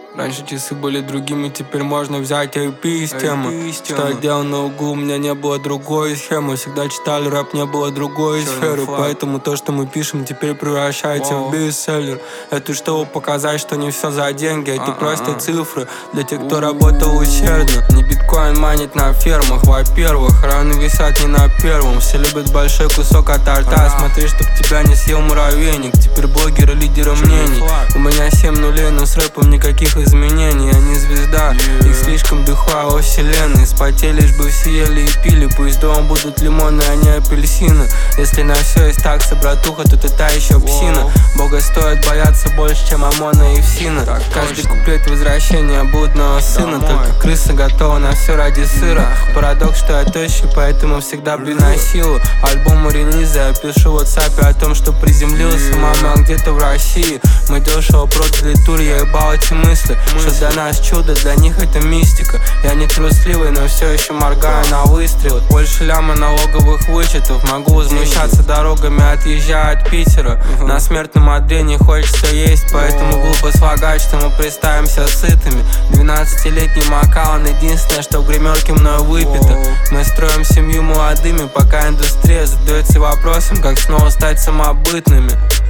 Раньше часы были другими, теперь можно взять IP из темы. Что я делал на углу, у меня не было другой схемы. Всегда читали рэп, не было другой сферы. Поэтому то, что мы пишем, теперь превращается в бестселлер. Это чтобы показать, что не все за деньги. Это просто цифры для тех, кто работал усердно. Не биткоин манить на фермах. Во-первых, раны висят не на первом. Все любят большой кусок от торта. Смотри, чтоб тебя не съел муравейник. Теперь блогеры лидеры мнений. У меня 7 нулей, но с рэпом никаких изменений. Я не звезда, их слишком дыхла во вселенной. Спотели, лишь бы все ели и пили. Пусть дома будут лимоны, а не апельсины. Если на все есть такса, братуха, то ты та еще псина. Бога стоит бояться больше, чем Омона и Фсина. Каждый куплет возвращения блудного сына. Только крыса готова на все ради сыра. Парадокс, что я тощий, поэтому всегда бью на силу. Альбомы, релизы, я пишу в WhatsApp о том, что приземлился. Мама где-то в России. Мы дешево продали тур, я ебал эти мысли. Что для нас чудо, для них это мистика. Я не трусливый, но все еще моргаю на выстрел. Больше ляма налоговых вычетов. Могу возмущаться дорогами, отъезжая от Питера. На смертном одре не хочется есть, поэтому глупо слагать, что мы представимся сытыми. 12-летний Макаон, единственное, что в гримерке мною выпито. Мы строим семью молодыми, пока индустрия задается вопросом, как снова стать самобытными.